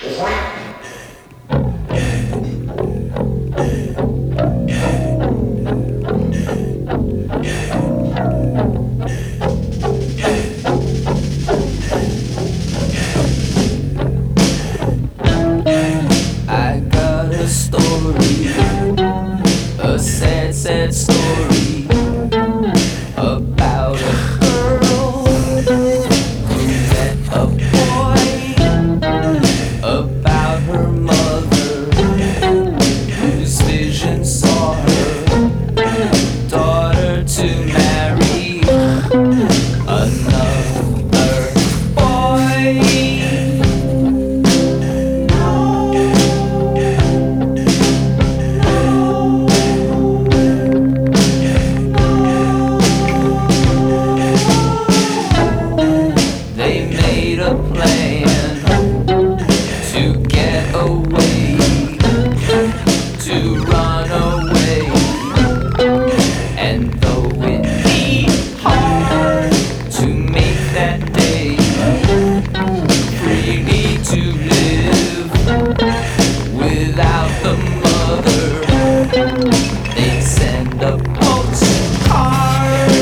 I got a story, a sad, sad story about a girl who met a boy, about her mother whose vision saw her daughter to marry another boy. They made a plan to get away, to run away. And though it be hard to make that day freely to live without the mother, they send a postcard.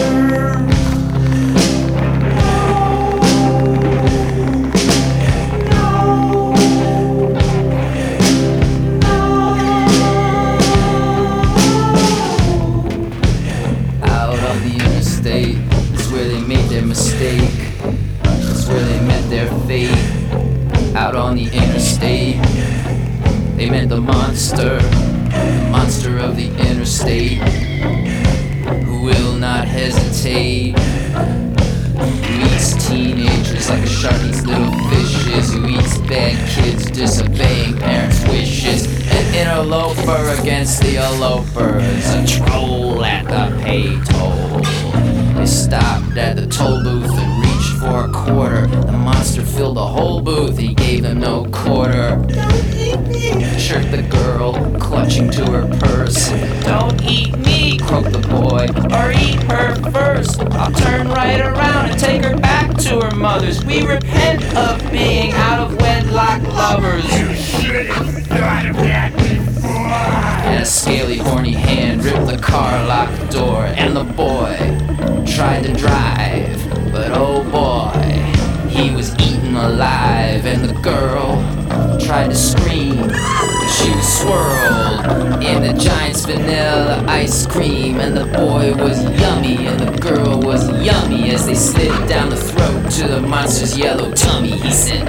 It's where they made their mistake. It's where they met their fate. Out on the interstate, they met the monster of the interstate, who will not hesitate, who eats teenagers like a shark eats little fishes, who eats bad kids disobeying parents' wishes. An interloper against the elopers, a troll at the pay toll. They stopped at the toll booth and reached for a quarter. The monster filled the whole booth, he gave them no quarter. Shirked the girl, clutching to her purse. "Don't eat me," croaked the boy, "or eat her first. I'll turn right around and take her back to her mother's. We repent of being out of wedlock lovers." You should have thought of that before. And a scaly, horny hand ripped the car locked door. And the boy tried to drive, but oh boy, he was eaten alive. And the girl tried to scream, but she was swirled in the Giant's vanilla ice cream. And the boy was yummy, and the girl was yummy, as they slid down the throat to the monster's yellow tummy. He said,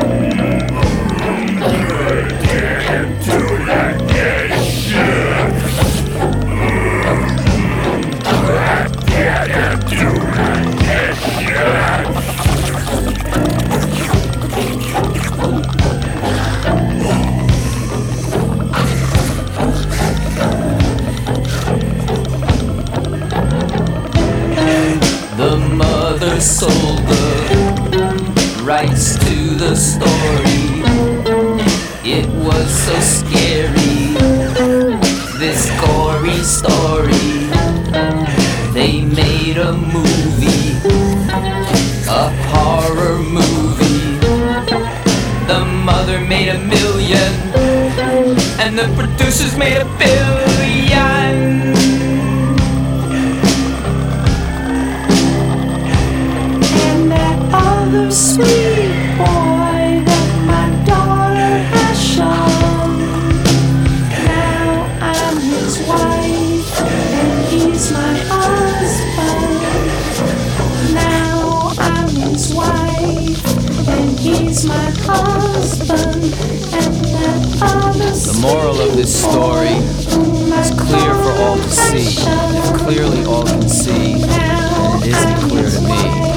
"Can't do like this shit. Can't do like this shit." The mother sold the rights to the story. It was so scary, this gory story. They made a movie, a horror movie. The mother made $1 million, and the producers made $1 billion. Other sweet boy that my daughter has shown. Now I'm his wife and he's my husband. Now I'm his wife and he's my husband. And that other The moral of this story is clear for all to see. And if clearly all can see, then it isn't clear to me.